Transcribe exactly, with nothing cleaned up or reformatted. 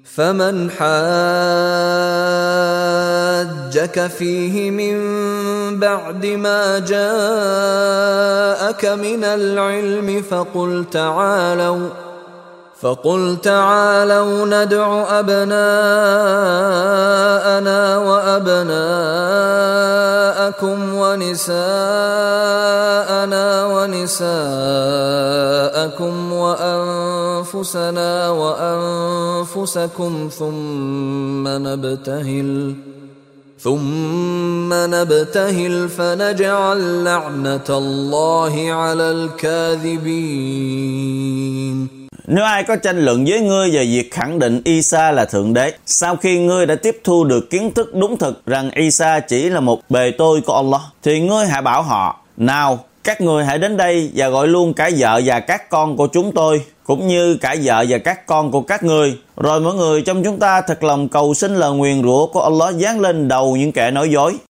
فمن حاجك فيه من بعد ما جاءك من العلم فقل تعالوا فقل تعالوا ندع أبناءنا وأبناءكم ونساءنا ونساءكم وأنفسنا وأنفسكم ثم نبتهل ثم نبتهل فنجعل لعنة الله على الكاذبين. Nếu ai có tranh luận với ngươi về việc khẳng định Isa là Thượng Đế, sau khi ngươi đã tiếp thu được kiến thức đúng thực rằng Isa chỉ là một bề tôi của Allah, thì ngươi hãy bảo họ, nào, các ngươi hãy đến đây và gọi luôn cả vợ và các con của chúng tôi, cũng như cả vợ và các con của các ngươi. Rồi mỗi người trong chúng ta thật lòng cầu xin lời nguyền rủa của Allah giáng lên đầu những kẻ nói dối.